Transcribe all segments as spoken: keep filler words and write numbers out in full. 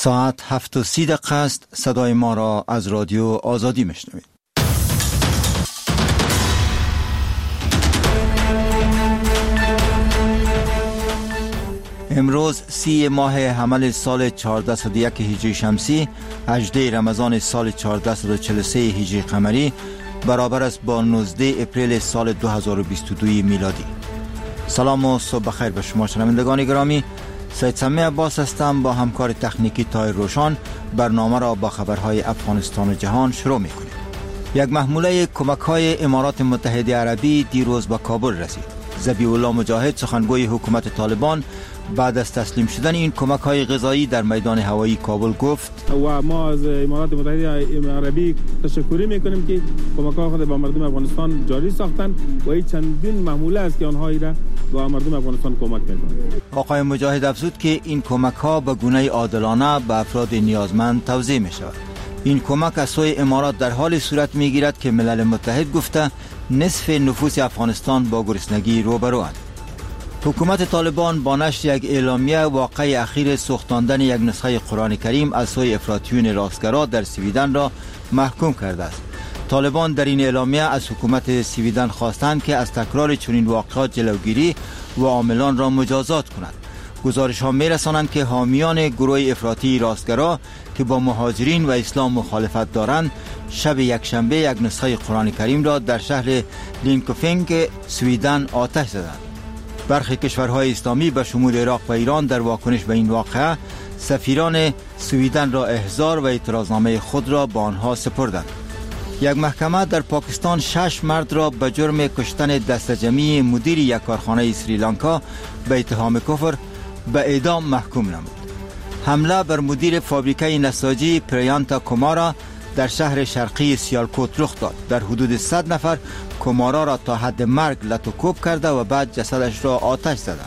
ساعت هفت و سی دقیقه است. صدای ما را از رادیو آزادی میشنوید. امروز سی ماه حمل سال چهارده صد و یک هجری شمسی، هجدهم رمضان سال چهارده صد و چهل و سه هجری قمری، برابر است با نوزدهم اپریل سال دو هزار و بیست و دو میلادی. سلام و صبح بخیر به شما شنوندگان گرامی. سید سمیع عباس هستم. با همکار تکنیکی تایر روشان برنامه را با خبرهای افغانستان و جهان شروع می‌کنیم. یک محموله کمک‌های امارات متحده عربی دیروز به کابل رسید. ذبیح الله مجاهد، سخنگوی حکومت طالبان، بعد از تسلیم شدن این کمک‌های غذایی در میدان هوایی کابل گفت: و ما از امارات متحده عربی تشکر می‌کنیم که کمک‌ها خود به مردم افغانستان جاری ساختند و این چندین محموله است که آنها را به مردم افغانستان کمک می‌کنند. آقای مجاهد افزود که این کمک‌ها به گونه عادلانه به افراد نیازمند توزیع می‌شود. این کمک از سوی امارات در حال صورت می‌گیرد که ملل متحد گفته نصف نفوس افغانستان با گرسنگی روبروند. حکومت طالبان با نشر یک اعلامیه واقعه اخیر سوختاندن یک نسخه قرآن کریم از سوی افراطیون راستگرا در سویدن را محکوم کرده است. طالبان در این اعلامیه از حکومت سویدن خواستند که از تکرار چنین واقعات جلوگیری و عاملان را مجازات کند. گزارش ها می رسانند که حامیان گروه افراطی راستگرا که با مهاجرین و اسلام مخالفت دارند، شب یک شنبه یک نسخه قرآن کریم را در شهر لینکوفینگ سویدن آتش زدند. برخی کشورهای اسلامی به شمول عراق و ایران در واکنش به این واقعه سفیران سویدن را احضار و اعتراضنامه خود را به آنها سپردند. یک محکمه در پاکستان شش مرد را به جرم کشتن دسته‌جمعی مدیر یک کارخانه سریلانکا به اتهام کفر به اعدام محکوم نمود. حمله بر مدیر فابریکه نساجی پریانتا کومارا در شهر شرقی سیالکوت رخ داد. در حدود صد نفر کومارا را تا حد مرگ لطوکوب کرده و بعد جسدش را آتش زدند.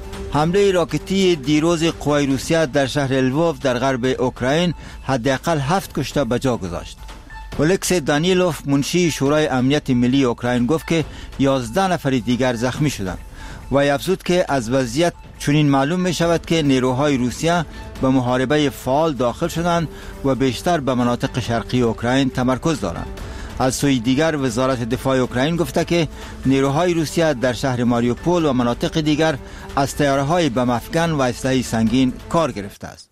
حمله راکتی دیروز قوای روسیه در شهر لووف در غرب اوکراین حداقل هفت کشته به جا گذاشت. الکسی دانیلوف، منشی شورای امنیت ملی اوکراین، گفت که یازده نفر دیگر زخمی شدند و افزود که از وضعیت چنین معلوم می شود که نیروهای روسیه به محاربه فعال داخل شدند و بیشتر به مناطق شرقی اوکراین تمرکز دارند. از سوی دیگر وزارت دفاع اوکراین گفته که نیروهای روسیه در شهر ماریوپول و مناطق دیگر از طیاره‌های بم افکن و اسلحه سنگین کار گرفته است.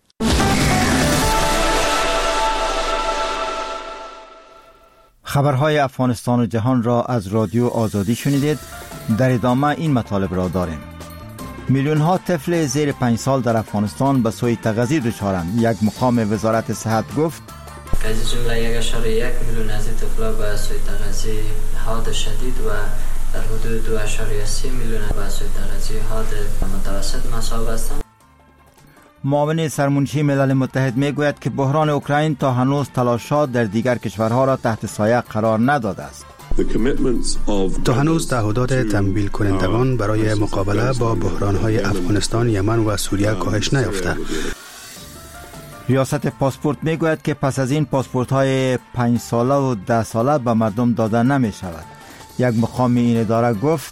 خبرهای افغانستان و جهان را از رادیو آزادی شنیدید. در ادامه این مطالب را داریم. میلیون ها طفل زیر پنج سال در افغانستان به سوی تغذیه دچارند. یک مقام وزارت صحت گفت از جمله یک اشاره یک میلیون از این طفلا به سوی تغذیه حاد شدید و در حدود دو اشاره سه میلیون به سوی تغذیه حاد متوسط مصاب هستند. معاون سرمنشی ملل متحد میگوید که بحران اوکراین تا هنوز تلاشات در دیگر کشورها را تحت سایه قرار نداده است. تا هنوز تعهدات تمویل کنندگان برای مقابله با بحران‌های افغانستان، یمن و سوریه کاهش نیافته. ریاست پاسپورت میگوید که پس از این پاسپورت‌های پنج ساله و ده ساله به مردم داده نمی شود. یک مقام این اداره گفت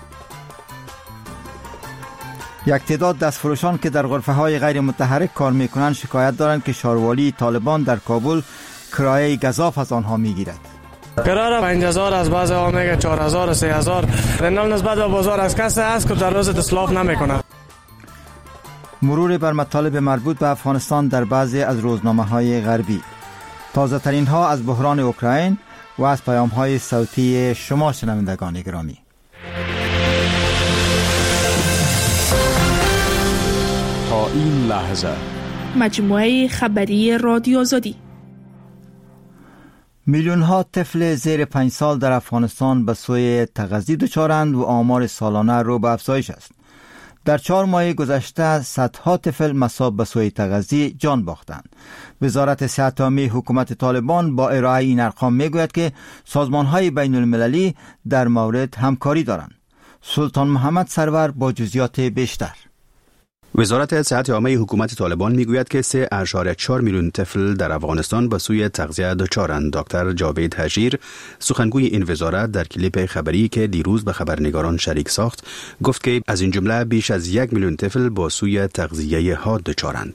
یک تعداد دستفروشان که در غرفه‌های غیر متحرک کار می‌کنند شکایت دارند که شاروالی طالبان در کابل کرایه گزاف از آنها می‌گیرد. قرار پنج هزار از بعض ها میگه چهار هزار و سه هزار. رنال نسبت به بازار از کسی است که در روز اصلاف نمیکنه. مرور بر مطالب مربوط به افغانستان در بعضی از روزنامه‌های غربی. تازه ترین ها از بحران اوکراین و از پیام‌های صوتی شما شنوندگان گرامی. تا این لحظه مجموعه خبری رادیو آزادی. میلیون ها طفل زیر پنج سال در افغانستان به سوی تغذیه دچارند و آمار سالانه رو به افزایش است. در چهار ماه گذشته صدها طفل مصاب به سوی تغذیه جان باختند. وزارت صحت عامه حکومت طالبان با ارائه این ارقام میگوید که سازمان‌های بین المللی در مورد همکاری دارند. سلطان محمد سرور با جزئیات بیشتر. وزارت صحت عامه حکومت طالبان میگوید که سه اشاره چهار میلیون طفل در افغانستان به سوی تغذیه دچارند. دکتر جاوید حجیر، سخنگوی این وزارت، در کلیپ خبری که دیروز به خبرنگاران شریک ساخت، گفت که از این جمله بیش از یک میلیون طفل با سوی تغذیه حاد دچارند.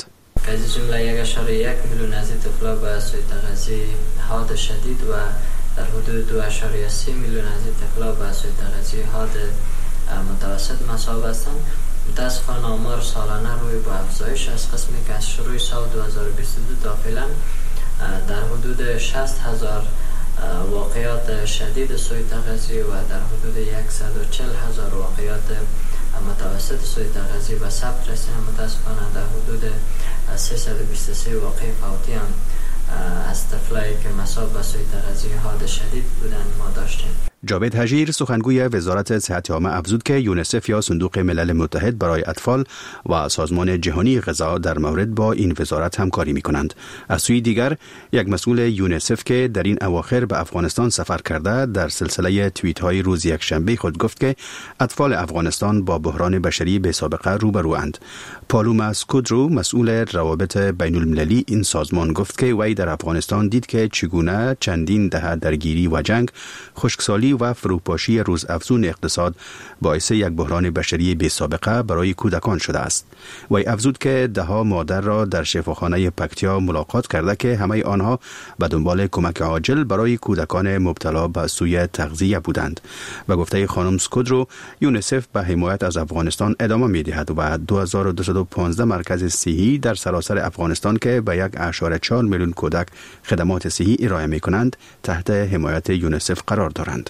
که از جمله یک اشاره یک میلیون از این طفلا به سوی تغذیه حاد شدید و در حدود دو اشاره سه میلیون از این طفلا به سوی تغذیه حاد متوسط مصاب هستند. متاسفانه آمار سالانه روی با افزایش از قسمی که از شروع سال دو هزار و بیست و دو تا فعلا در حدود شصت هزار واقعات شدید سوی تغذیه و در حدود صد و چهل هزار واقعات متوسط سوی تغذیه به ثبت رسیدن. متاسفانه در حدود سیصد و بیست و سه واقع فوتی هم از طفلایی که مصاب به سوی تغذیه حاد شدید بودن ما داشتیم. جاوید حجیر سخنگوی وزارت صحت عامه افزود که یونیسف یا صندوق ملل متحد برای اطفال و سازمان جهانی غذا در مورد با این وزارت همکاری می کنند. از سوی دیگر یک مسئول یونیسف که در این اواخر به افغانستان سفر کرده در سلسله توییت های روز یک شنبه خود گفت که اطفال افغانستان با بحران بشری بی سابقه روبروند. پالوما سکودرو مسئول روابط بین المللی این سازمان گفت که وی در افغانستان دید که چگونه چندین دهه درگیری و جنگ، خشکسالی و فروپاشی روزافزون اقتصاد باعث یک بحران بشری بی سابقه برای کودکان شده است. وی افزود که ده ها مادر را در شفاخانه پکتیا ملاقات کرده که همه آنها به دنبال کمک عاجل برای کودکان مبتلا به سوء تغذیه بودند. و گفته خانم سکودرو، یونیسف به حمایت از افغانستان ادامه می دهد و دو هزار و دویست و پانزده مرکز صحی در سراسر افغانستان که به یک اشاره چهار میلیون کودک خدمات صحی ارائه می کنند تحت حمایت یونیسف قرار دارند.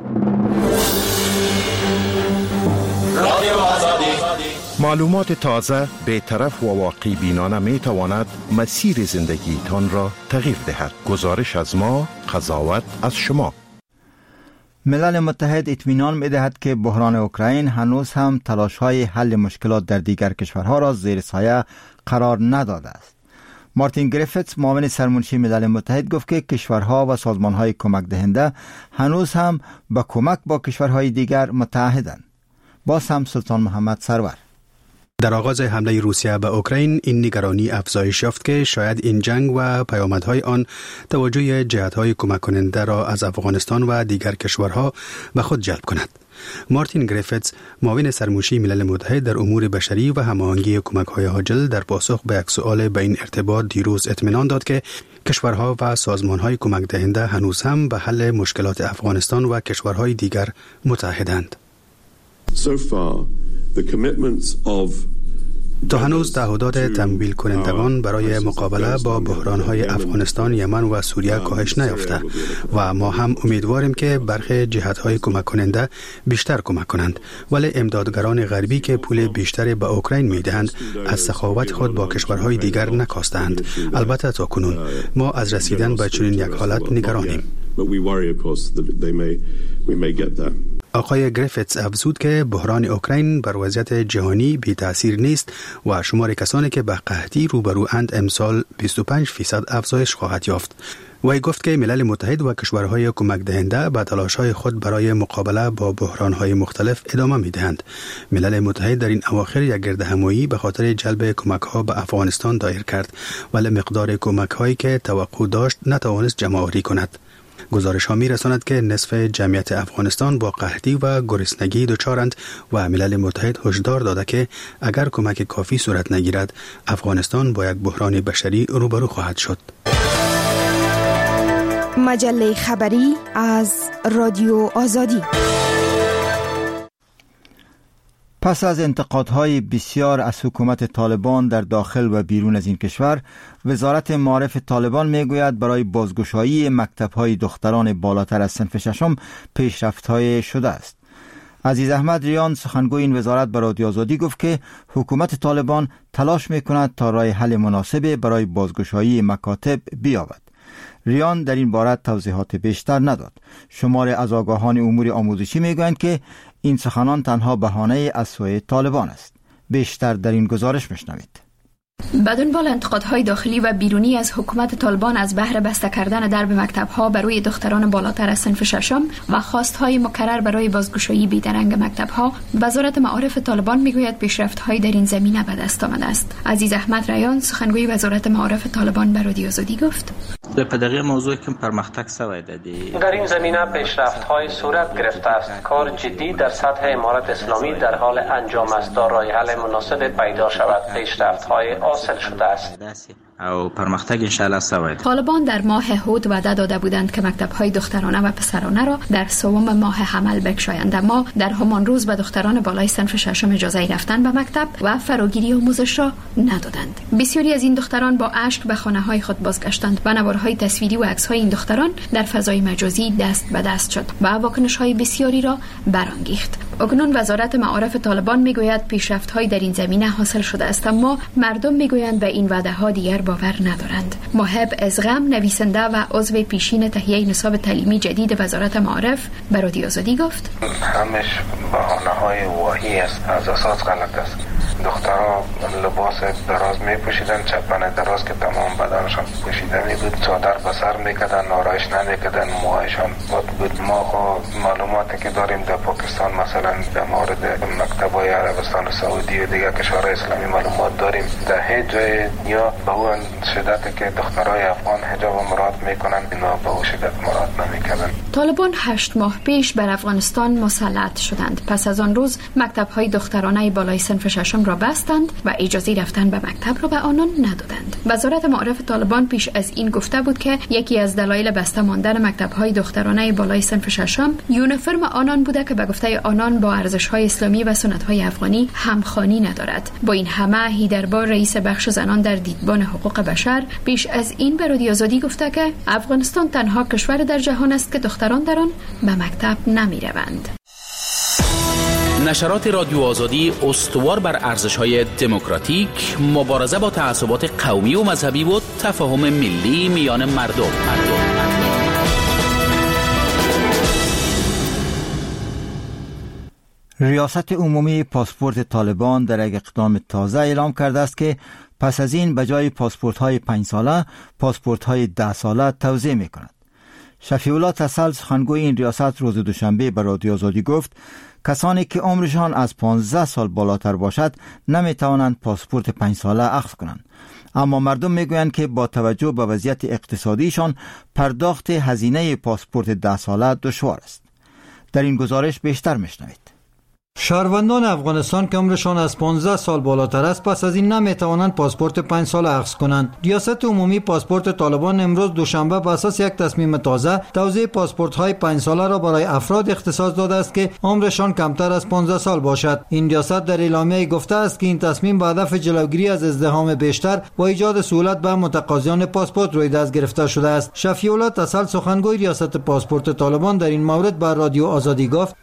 معلومات تازه، بی‌طرف و واقعی بینانه می تواند مسیر زندگی تان را تغییر دهد. گزارش از ما، قضاوت از شما. ملل متحد اطمینان می دهد که بحران اوکراین هنوز هم تلاش‌های حل مشکلات در دیگر کشورها را زیر سایه قرار نداده است. مارتین گریفتس معاون سرمنشی ملل متحد گفت که کشورها و سازمان‌های کمک دهنده هنوز هم با کمک با کشورهای دیگر متعهدند. باز هم سلطان محمد سرور. در آغاز حمله روسیه به اوکراین این نگرانی افزایش یافت که شاید این جنگ و پیامدهای آن توجه جهت‌های کمک کننده را از افغانستان و دیگر کشورها به خود جلب کند. مارتین گریفتس معاون سرمنشی ملل متحد در امور بشری و هماهنگی کمک‌های عاجل در پاسخ به یک سؤال به این ارتباط دیروز اطمینان داد که کشورها و سازمان‌های کمک دهنده هنوز هم به حل مشکلات افغانستان و کشورهای دیگر متعهدند. So far, the commitments of تا هنوز تعهدات تمویل کنندگان برای مقابله با بحران‌های افغانستان، یمن و سوریه کاهش نیافته و ما هم امیدواریم که برخی جهت‌های کمک کننده بیشتر کمک کنند، ولی امدادگران غربی که پول بیشتری به اوکراین می‌دهند از سخاوت خود با کشورهای دیگر نکاستند. البته تا کنون ما از رسیدن به چنین یک حالت نگرانیم. آقای گریفتس افزود که بحران اوکراین بر وضعیت جهانی بی تأثیر نیست و شمار کسانی که به قحطی روبرواند امسال بیست و پنج فیصد افزایش خواهد یافت. وی گفت که ملل متحد و کشورهای کمک دهنده به تلاش‌های خود برای مقابله با بحران‌های مختلف ادامه می‌دهند. ملل متحد در این اواخر یک گردهمایی به خاطر جلب کمک‌ها به افغانستان دایر کرد، ولی مقدار کمک‌هایی که توقع داشت نتوانست جمع‌آوری کند. گزارش ها می رساند که نصف جمعیت افغانستان با قحطی و گرسنگی دچارند و ملل متحد هشدار داده که اگر کمک کافی صورت نگیرد افغانستان با یک بحران بشری روبرو خواهد شد. مجله خبری از رادیو آزادی. پس از انتقادهای بسیار از حکومت طالبان در داخل و بیرون از این کشور، وزارت معارف طالبان میگوید برای بازگشایی مکتب‌های دختران بالاتر از صنف ششم پیشرفت‌های شده است. عزیز احمد ریان سخنگوی این وزارت به رادیو آزادی گفت که حکومت طالبان تلاش میکند تا راه حل مناسب برای بازگشایی مکاتب بیابد. ریان در این باره توضیحات بیشتر نداد. شمار از آگاهان امور آموزشی میگویند که این سخنان تنها بهانه از سوی طالبان است. بیشتر در این گزارش میشنوید. به دنبال انتقادهای داخلی و بیرونی از حکومت طالبان از بهر بسته کردن درب مکتب‌ها برای دختران بالاتر از صنف ششم و خواستهای مکرر برای بازگشایی بیدرنگ مکتب‌ها، وزارت معارف طالبان میگوید پیشرفت‌هایی در این زمینه به دست آمده است. عزیز احمد ریان سخنگوی وزارت معارف طالبان به رادیو آزادی گفت: در پدغه موضوع که پرمختک سوی دادی در این زمینه پیشرفت های صورت گرفته است. کار جدی در سطح امارت اسلامی در حال انجام است تا راه حل مناسب پیدا شود. پیشرفت های حاصل شده است او پرمختگ انشاءالله سوی. طالبان در ماه هود وعده داده بودند که مکتب‌های دخترانه و پسرانه را در سوم ماه حمل بگشایند، اما در همان روز به دختران بالای صنف ششم اجازه رفتن به مکتب و فراگیری آموزش را ندادند. بسیاری از این دختران با اشک به خانه‌های خود بازگشتند و نوارهای تصویری و عکس‌های این دختران در فضای مجازی دست به دست شد و واکنش‌های بسیاری را برانگیخت. اکنون وزارت معارف طالبان میگوید پیشرفت‌هایی در این زمینه حاصل شده است، اما مردم میگویند به این وعده‌ها دیگر باور ندارند. محب ازغم، نویسنده و عضو پیشین تهیه نصاب تعلیمی جدید وزارت معارف به رادیو آزادی گفت: همش بهانه‌های واهی است، از اساس غلط است. دخترها لباس دراز می پوشیدن، چپن دراز که تمام بدنشان پوشیده می بود، چادر به سر میکردن، آرایش نمیکردن، موهایشان بود بود. ما خو معلوماتی که داریم در پاکستان مثلا در مورد مکتب‌های عربستان سعودی و دیگر کشورهای اسلامی معلومات داریم، در هیچ جای یا به اون شدتی که دخترای افغان حجاب مراد میکنن اینا به اون شدت مراد نمیکنن. طالبان هشت ماه پیش بر افغانستان مسلط شدند. پس از آن روز مکتب‌های دخترانه بالای صنف ششم را بستند و اجازه رفتن به مکتب را به آنان ندادند. وزارت معارف طالبان پیش از این گفته بود که یکی از دلایل بسته ماندن مکتب‌های دخترانه بالای صنف ششم یونیفرم آنان بوده که به گفته آنان با ارزش‌های اسلامی و سنت‌های افغانی همخوانی ندارد. با این همه هیدربار رئیس بخش زنان در دیدبان حقوق بشر پیش از این به رادیو آزادی گفته که افغانستان تنها کشور در جهان است که دختران در آن به مکتب نمی‌روند. نشرات رادیو آزادی استوار بر ارزش‌های دموکراتیک، مبارزه با تعصبات قومی و مذهبی و تفاهم ملی میان مردم. ریاست عمومی پاسپورت طالبان در یک اقدام تازه اعلام کرده است که پس از این به جای پاسپورت های پنج ساله پاسپورت های ده ساله توزیع می کند. شفیع الله تسل، سخنگوی این ریاست، روز دوشنبه به رادیو آزادی گفت کسانی که عمرشان از پانزده سال بالاتر باشد نمی توانند پاسپورت پنج ساله اخذ کنند، اما مردم می گویند که با توجه به وضعیت اقتصادیشان پرداخت هزینه پاسپورت ده ساله دشوار است. در این گزارش بیشتر میشنوید. شهروندان افغانستان که عمرشان از پانزده سال بالاتر است پس از این نمیتوانند پاسپورت پنج ساله اخذ کنند. ریاست عمومی پاسپورت طالبان امروز دوشنبه بر اساس یک تصمیم تازه توزیع پاسپورت های پنج ساله را برای افراد اختصاص داده است که عمرشان کمتر از پانزده سال باشد. این ریاست در اعلامیه گفته است که این تصمیم به هدف جلوگیری از ازدحام بیشتر و ایجاد سهولت به متقاضیان پاسپورت روی دست گرفته شده است. شفیع الله تسل، سخنگوی ریاست پاسپورت طالبان، در این مورد بر رادیو آزادی گفت: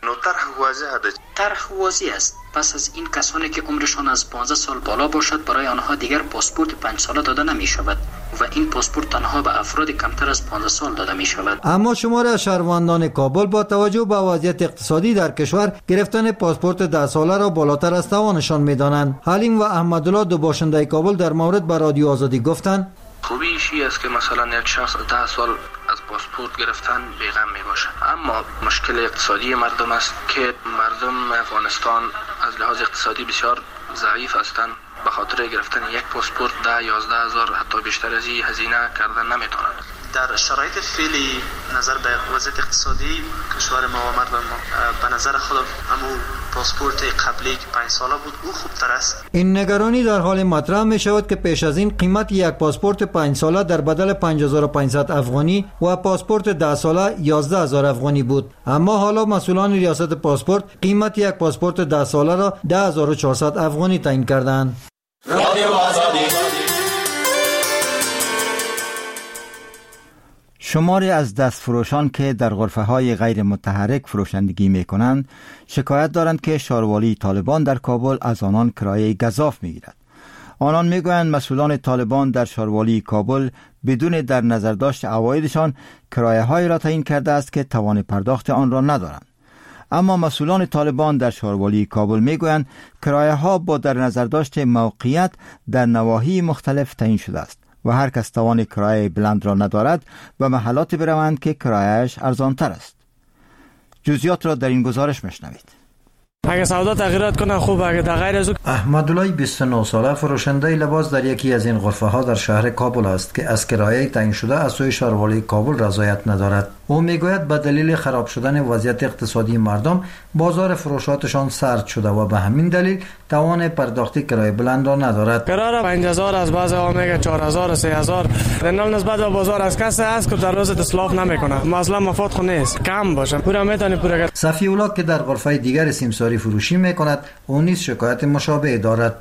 طرح واضح است. پس از این کسانی که عمرشان از پانزده سال بالا باشد برای آنها دیگر پاسپورت پنج ساله داده نمی شود و این پاسپورت تنها به افراد کمتر از پانزده سال داده می شود. اما شماری از شهروندان کابل با توجه به وضعیت اقتصادی در کشور گرفتن پاسپورت ده ساله را بالاتر از توانشان می دانند. حلیم و احمدالله، دو باشنده کابل، در مورد به رادیو آزادی گفتند: خوبیش این است که مثلا یک شخص ده سال از پاسپورت گرفتن بیغم می باشد، اما مشکل اقتصادی مردم است که مردم افغانستان از لحاظ اقتصادی بسیار ضعیف هستند. به خاطر گرفتن یک پاسپورت ده یازده هزار حتی بیشتر از این هزینه کردن نمیتونند. در شرایط فعلی نظر به وضعیت اقتصادی کشور ما و مردم ما به نظر خودم همون پاسپورت قبلی که پنج ساله بود او خوبتر است. این نگرانی در حال مطرح می شود که پیش از این قیمت یک پاسپورت پنج ساله در بدل پنج هزار و پانصد افغانی و پاسپورت ده ساله یازده هزار افغانی بود، اما حالا مسئولان ریاست پاسپورت قیمت یک پاسپورت ده ساله را ده هزار و چهارصد افغانی تعیین کردند. رادیو آزادی. شماری از دستفروشان که در غرفه‌های غیر متحرک فروشندگی می‌کنند شکایت دارند که شاروالی طالبان در کابل از آنان کرایه گزاف می‌گیرد. آنان می‌گویند مسئولان طالبان در شاروالی کابل بدون در نظر داشت عوایدشان کرایه‌هایی را تعیین کرده است که توان پرداخت آن را ندارند. اما مسئولان طالبان در شاروالی کابل می‌گویند کرایه‌ها با در نظر داشت موقعیت در نواحی مختلف تعیین شده است و هر کس توان کرایه بلند را ندارد و محلات بروند که کرایه‌اش ارزانتر است. جزئیات را در این گزارش مشنوید. اگه سودا تغییرات کنه خوب، اگه تغییر از احمدالله بیست و نه ساله فروشنده لباس در یکی از این غرفه ها در شهر کابل است که از کرایه تعیین شده از سوی شهروالی کابل رضایت ندارد. او میگوید به دلیل خراب شدن وضعیت اقتصادی مردم بازار فروشاتشان سرد شده و به همین دلیل توان پرداختی کرایه بلند را ندارد. کرایه پنج هزار از بعضی ها میگه چهار هزار سه هزار. رنال نسبت به بازار از کسی است که در روز اصلاف نمیکنه. مثلا مفاد خو نیست، کم باشه. پورا میتونی پورا کرد. صفی الله که در غرفه دیگر سیمساری فروشی میکند، اون نیز شکایت مشابه دارد.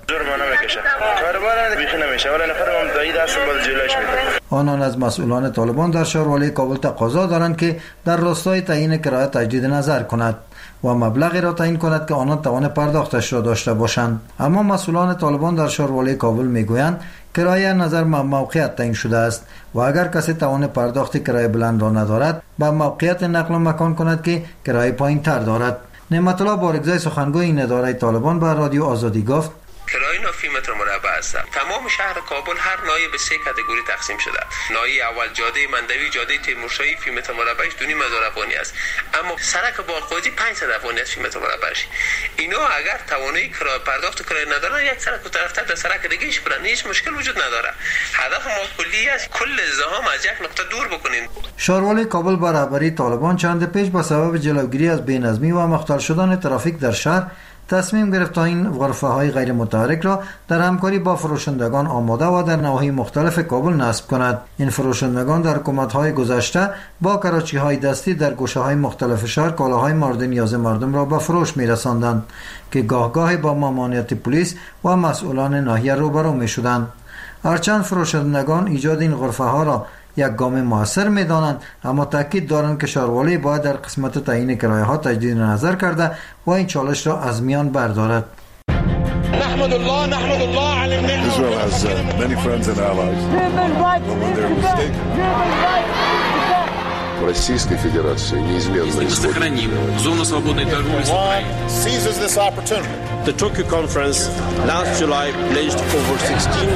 آنان از مسئولان طالبان در شهروالی کابل تقاضا دارند که در راستای تعیین کرایه تجدید نظر کند و مبلغی را تعیین کند که آنان توان پرداختش را داشته باشند. اما مسئولان طالبان در شهروالی کابل میگویند کرایه نظر به موقعیت تعیین شده است و اگر کسی توان پرداخت کرایه بلند را ندارد به موقعیت نقل مکان کند که کرایه پایین تر دارد. نعمت الله بارگزای سخنگوی این اداره طالبان به رادیو آزادی گفت کرایه فی متر مربع است. تمام شهر کابل هر ناحیه به سه کاتگوری تقسیم شده. ناحیه اول جاده مندوی، جاده تیمورشاهی فی متر مربعش دو نیم هزار افغانی است، اما سرک باقودی پانصد افغانی است فی متر مربعش. اینا اگر توانایی کرایه پرداخت کرایه ندارن، یک سرک و طرفتر در سرک دیگه اش برن، هیچ مشکل وجود نداره. هدف ما کلی است کل ازدحام از یک نقطه دور بکنیم. شهروالی کابل با رهبری طالبان چند پیش به سبب جلوگیری از بی‌نظمی و مختل شدن ترافیک در شهر تصمیم گرفت تا این غرفه های غیر متحرک را در همکاری با فروشندگان آماده و در نواحی مختلف کابل نصب کند. این فروشندگان در حکومت های گذشته با کراچی های دستی در گوشه های مختلف شهر کالاهای مورد نیاز مردم را به فروش می رساندند که گاه گاهی با ممانعت پلیس و مسئولان ناحیه روبرو می شدند. هرچند فروشندگان ایجاد این غرفه ها را یک گام موثر می دانند، اما تاکید دارند که شهروالی باید در قسمت تعیین کرایه ها تجدید نظر کرده و این چالش را از میان بردارد. نحمد الله نحمد الله علی النعمة. Israel has uh, many friends and allies. When they're mistaken. Российской Федерации неизменно сохраним зону свободной торговли с Украиной. Seizes this opportunity. The Tokyo conference last July pledged over sixteen.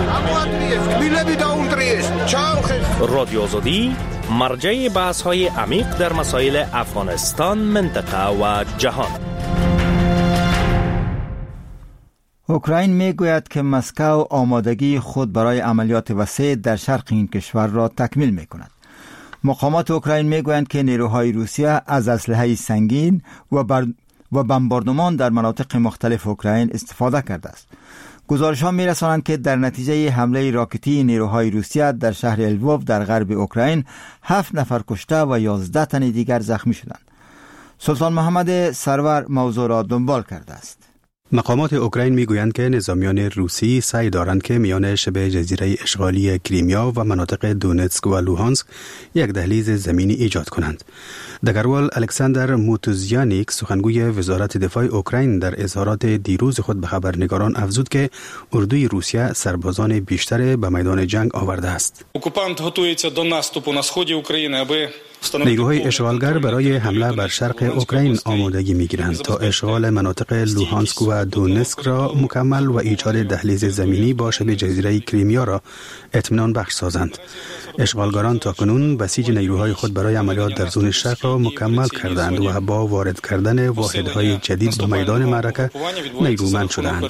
رادیو آزادی مرجع بحث‌های عمیق در مسائل افغانستان، منطقه و جهان. اوکراین میگوید که مسکو آمادگی خود برای عملیات وسیع در شرق این کشور را تکمیل میکند. مقامات اوکراین میگویند که نیروهای روسیه از اسلحه سنگین و بر و بمباردمان در مناطق مختلف اوکراین استفاده کرده است. گزارش‌ها می‌رسانند که در نتیجه حمله راکتی نیروهای روسیه در شهر الووف در غرب اوکراین هفت نفر کشته و یازده تن دیگر زخمی شدند. سلطان محمد سرور موضوع را دنبال کرده است. مقامات اوکراین میگویند که نظامیان روسی سعی دارند که میان شبه جزیره اشغالی کریمیا و مناطق دونتسک و لوهانسک یک دهلیز زمینی ایجاد کنند. دگروال الکساندر موتوزیانیک سخنگوی وزارت دفاع اوکراین در اظهارات دیروز خود به خبرنگاران افزود که اردوی روسیه سربازان بیشتر به میدان جنگ آورده است. اوکوپانت готується до наступу на сході України, аби نیروهای اشغالگر برای حمله بر شرق اوکراین آمادگی می‌گیرند تا اشغال مناطق لوهانسک و دونتسک را مکمل و ایجاد دهلیز زمینی با شبه جزیره کریمیا را اطمینان بخش سازند. اشغالگران تاکنون بسیج نیروهای خود برای عملیات در زون شرق را مکمل کردند و با وارد کردن واحدهای جدید به میدان معرکه نیرومند شدند.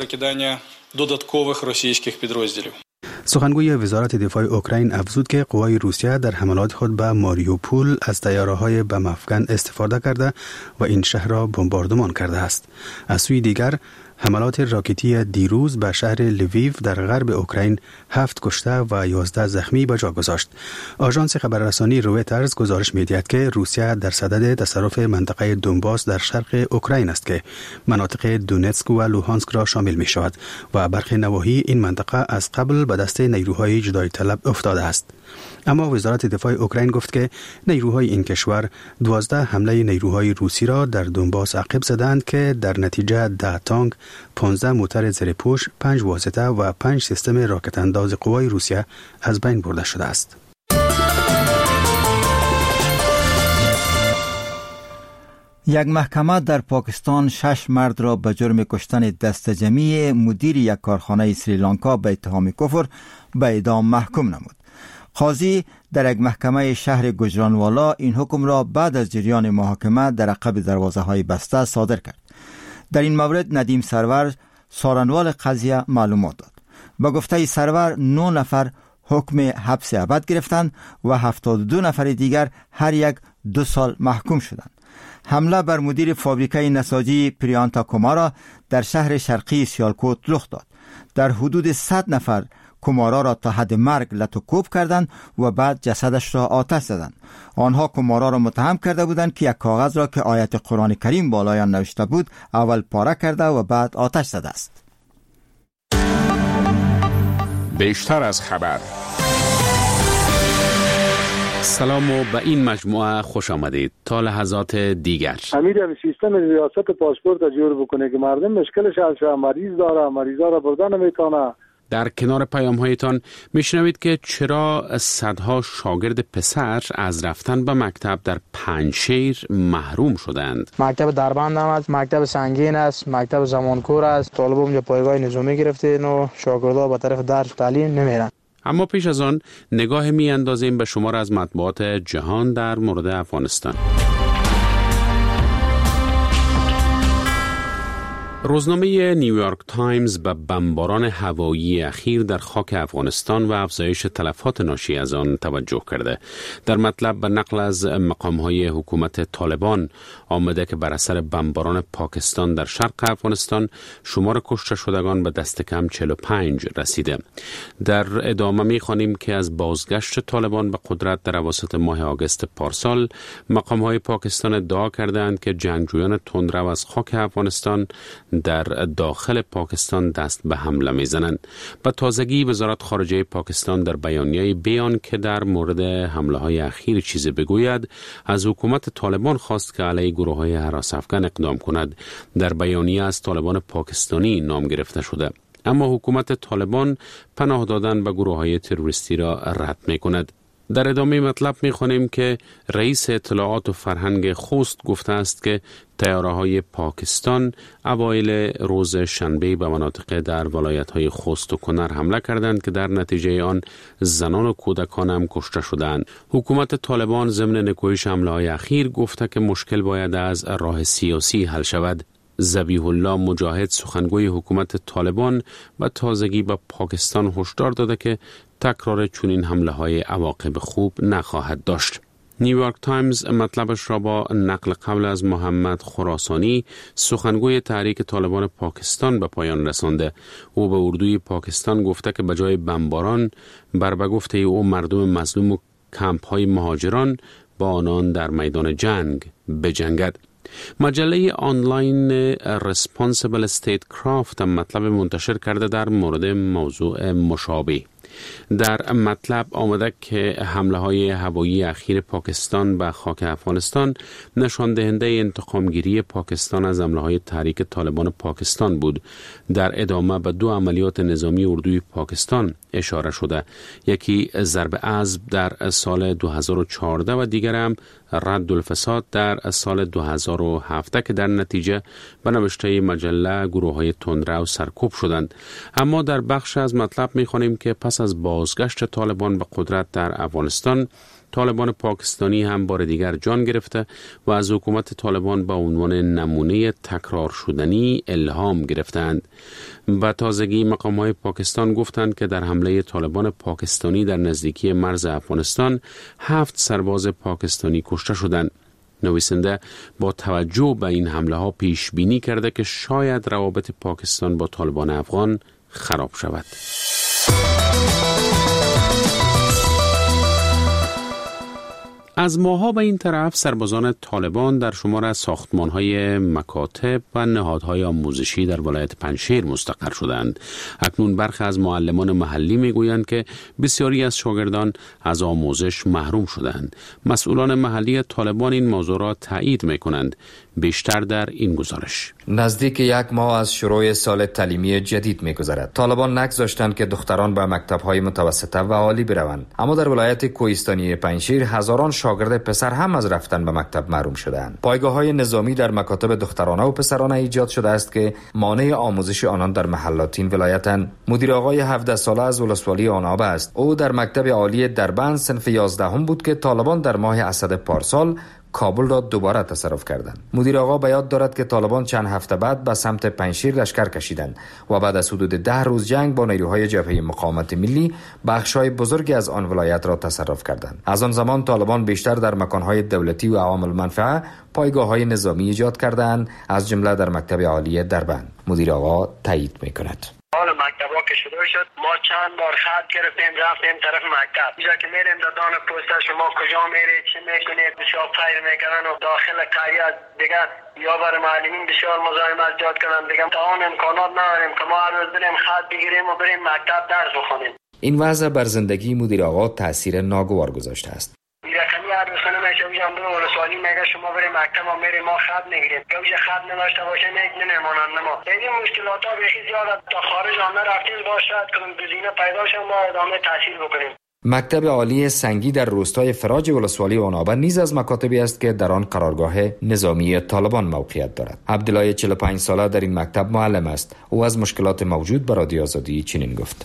سخنگوی وزارت دفاع اوکراین افزود که قوای روسیه در حملات خود به ماریوپول از طیاره‌های بم افکن استفاده کرده و این شهر را بمباردمان کرده است. از سوی دیگر حملات راکتی دیروز به شهر لویو در غرب اوکراین هفت کشته و یازده زخمی به جا گذاشت. آژانس خبررسانی رویترز گزارش می‌دهد که روسیه در صدد تصرف منطقه دونباس در شرق اوکراین است که مناطق دونتسک و لوهانسک را شامل می‌شود و برخی نواحی این منطقه از قبل به دست نیروهای جدایی طلب افتاده است. اما وزارت دفاع اوکراین گفت که نیروهای این کشور دوازده حمله نیروهای روسی را در دونباس عقب زدند که در نتیجه ده تانک، پانزده موتر زیرپوش، پنج واسطه و پنج سیستم راکت انداز قوای روسیه از بین برده شده است. یک محکمه در پاکستان شش مرد را به جرم کشتن دست جمعی مدیر یک کارخانه سریلانکا به اتهام کفر به اعدام محکوم نمود. قاضی در یک محکمه شهر گجرانوالا این حکم را بعد از جریان محاکمه در عقب دروازه های بسته صادر کرد. در این مورد ندیم سرور سارنوال قضیه معلومات داد. با گفته سرور نه نفر حکم حبس ابد گرفتند و هفتاد و دو نفر دیگر هر یک دو سال محکوم شدند. حمله بر مدیر فابریکه نساجی پریانتا کومارا در شهر شرقی سیالکوت رخ داد. در حدود صد نفر کومارا را تا حد مرگ لطوکوب کردند و بعد جسدش را آتش زدند. آنها کومارا را متهم کرده بودند که یک کاغذ را که آیت قرآن کریم بالای آن نوشته بود اول پاره کرده و بعد آتش زده است. بیشتر از خبر. سلام و به این مجموعه خوش آمدید. تا لحظات دیگر امیر هم سیستم ریاست پاسپورت را جور بکنه که مردم مشکلش از مریض داره، مریضا را بردن نمیتونه. در کنار پیام هایتان میشنوید که چرا صدها شاگرد پسر از رفتن به مکتب در پنجشیر محروم شدند. مکتب دربند هم است، مکتب سنگین است، مکتب زمانکور است. طالب اونجا پایگاه نظامی گرفتین و شاگردها به طرف درس تعلیم نمیرن. اما پیش از آن نگاه می اندازیم به شمار از مطبوعات جهان در مورد افغانستان. روزنامه نیویورک تایمز به بمباران هوایی اخیر در خاک افغانستان و افزایش تلفات ناشی از آن توجه کرده. در مطلب به نقل از مقام‌های حکومت طالبان آمده که بر اثر بمباران پاکستان در شرق افغانستان شمار کشته شدگان به دست کم چهل و پنج رسیده. در ادامه می‌خوانیم که از بازگشت طالبان به قدرت در اواسط ماه آگوست پارسال مقام‌های پاکستان ادعا کردند که جنگجویان تندرو از خاک افغانستان در داخل پاکستان دست به حمله میزنند. به تازگی وزارت خارجه پاکستان در بیانیه‌ای بیان که در مورد حمله های اخیر چیزی بگوید از حکومت طالبان خواست که علیه گروه های هراس افغان اقدام کند. در بیانیه از طالبان پاکستانی نام گرفته شده، اما حکومت طالبان پناه دادن به گروه های تروریستی را رد می کند. در ادامه مطلب می‌خوانیم که رئیس اطلاعات و فرهنگ خوست گفته است که طیاره‌های پاکستان اوایل روز شنبه به مناطق در ولایت‌های خوست و کنر حمله کردند که در نتیجه آن زنان و کودکان هم کشته شدند. حکومت طالبان ضمن نکوهش حمله‌های اخیر گفته که مشکل باید از راه سیاسی حل شود. ذبیح الله مجاهد سخنگوی حکومت طالبان و تازگی به پاکستان هشدار داده که تکرار چنین حمله های عواقب خوب نخواهد داشت. نیویورک تایمز مطلبش را با نقل قول از محمد خراسانی سخنگوی تحریک طالبان پاکستان به پایان رسانده. او به اردوی پاکستان گفته که بجای بمباران بر به گفته او مردم مظلوم و کمپ های مهاجران با آنان در میدان جنگ بجنگد. مجله آنلاین Responsible Statecraft مطلب منتشر کرده در مورد موضوع مشابه. در مطلب آمده که حمله های هوایی اخیر پاکستان به خاک افغانستان نشان دهنده انتقامگیری پاکستان از حمله های تحریک طالبان پاکستان بود. در ادامه به دو عملیات نظامی اردوی پاکستان اشاره شده، یکی ضرب عضب در سال دو هزار و چهارده و دیگر هم رد الفساد در سال دو هزار و هفت که در نتیجه به نوشته مجله گروه های تندرو سرکوب شدند. اما در بخش از مطلب می‌خوانیم که پس از بازگشت طالبان به قدرت در افغانستان، طالبان پاکستانی هم بار دیگر جان گرفته و از حکومت طالبان به عنوان نمونه تکرار شدنی الهام گرفتند. به تازگی مقام‌های پاکستان گفتند که در حمله طالبان پاکستانی در نزدیکی مرز افغانستان هفت سرباز پاکستانی کشته شدند. نویسنده با توجه به این حمله ها پیش بینی کرده که شاید روابط پاکستان با طالبان افغان خراب شود. از ماها به این طرف سربازان طالبان در شمار از ساختمان‌های مکاتب و نهادهای آموزشی در ولایت پنجشیر مستقر شدند. اکنون برخی از معلمان محلی میگویند که بسیاری از شاگردان از آموزش محروم شدند. مسئولان محلی طالبان این موضوع را تایید میکنند. بیشتر در این گزارش. نزدیک یک ماه از شروع سال تعلیمی جدید می‌گذرد. طالبان نگذاشتند که دختران به مکتب‌های متوسطه و عالی بروند، اما در ولایت کوهستانی پنجشیر هزاران شاگرد پسر هم از رفتن به مکتب محروم شدند. پایگاه‌های نظامی در مکاتب دخترانه و پسرانه ایجاد شده است که مانع آموزش آنان در محلات این ولایتند. مدیر آقای هفده ساله از ولسوالی آنابه است. او در مکتب عالی دربند صنف یازدهم بود که طالبان در ماه اسد پارسال کابل را دوباره تصرف کردند. مدیر آقا به یاد دارد که طالبان چند هفته بعد به سمت پنجشیر لشکر کشیدند و بعد از حدود ده روز جنگ با نیروهای جبهه مقاومت ملی بخش‌های بزرگی از آن ولایت را تصرف کردند. از آن زمان طالبان بیشتر در مکان‌های دولتی و عوام المنفعه پایگاه‌های نظامی ایجاد کردند، از جمله در مکتب عالی دربند. مدیر آقا تایید می‌کند. حال مکتبا که شروع شد ما چند بار خط گرفتیم رفتیم طرف مکتب. اینجا که میریم دادان پست شما کجا میرید چه میکنید بسیار فایر میکنن و داخل قریه دیگر یا بر معلمین بسیار مزاحمت ایجاد کنن. دیگه تا اون امکانات نداریم که ما هر روز بریم خط بگیریم و بریم مکتب درس بخونیم. این وضع بر زندگی مدیر آقا تاثیر ناگوار گذاشته است. رقمی هر روز خونه میشه بیام برو ولسوالی میگه شما بریم مکتب ما میریم ما خط میگیریم. یا یه خط نداشته باشه میگه نمیمونن ما. این مشکلات ها بخی زیاد تا خارج آن رفتیم باشد که گزینه پیدا شه ما ادامه تحصیل بکنیم. مکتب عالی سنگی در روستای فراج ولسوالی آنابه نیز از مکاتبی است که در آن قرارگاه نظامی طالبان موقعیت دارد. عبدالله چهل و پنج ساله در این مکتب معلم است. او از مشکلات موجود بر رادیو آزادی چنین گفت: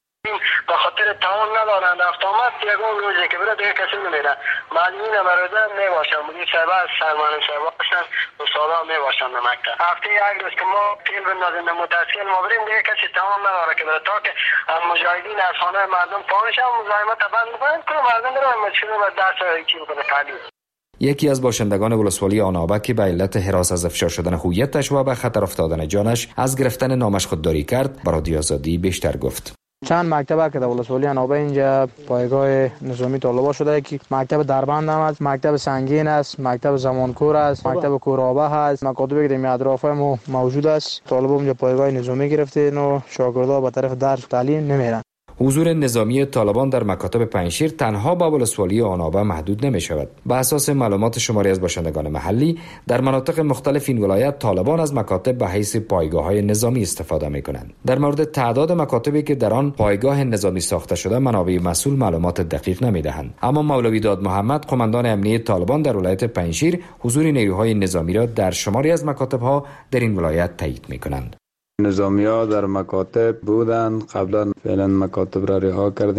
به خاطر تعاون ندارن رفت آمد یگان روزی که بره دیگه کسی نمیره. معلمین برادر میباشن مدیر صاحب از سرمانم صاحب باشن استادا میباشن به مکتب. هفته یک روز که ما فیلم بندازیم متأسفانه ما بریم دیگه کسی تعاون نداره که بره تا که مجاهدین از خانه مردم پانشن مزاحمت بند میکنن که مردم بره مشکل و درس چی میکنه تعلیم. یکی از باشندگان ولسوالی آنابه که به علت هراس از افشا شدن هویتش و به خطر افتادن جانش از گرفتن نامش خودداری کرد، به رادیو آزادی بیشتر گفت. چند مکتب که در ولسوالی آنابه اینجا پایگاه نظامی طالبان شده که مکتب دربند هم است، مکتب سنگین است، مکتب زمانکور است، مکتب کورابه هست، مکاتبی که در اطراف ما موجود است. طالبان اینجا پایگاه نظامی گرفته و شاگردها به طرف درس تعلیم نمیرن. حضور نظامی طالبان در مکاتب پنجشیر تنها با ولسوالی آنابه محدود نمی شود. به اساس معلومات شماری از باشندگان محلی، در مناطق مختلف این ولایت طالبان از مکاتب به حیث پایگاه‌های نظامی استفاده می کنند. در مورد تعداد مکاتبی که در آن پایگاه نظامی ساخته شده، منابع مسئول معلومات دقیق نمی دهند. اما مولوی داد محمد، قماندان امنیه طالبان در ولایت پنجشیر، حضور نیروهای نظامی را در شماری از مکاتب‌ها در این ولایت تایید می کنند. نظامی ها در مکاتب بودند، قبلا فعلا مکاتب را رها کردیم.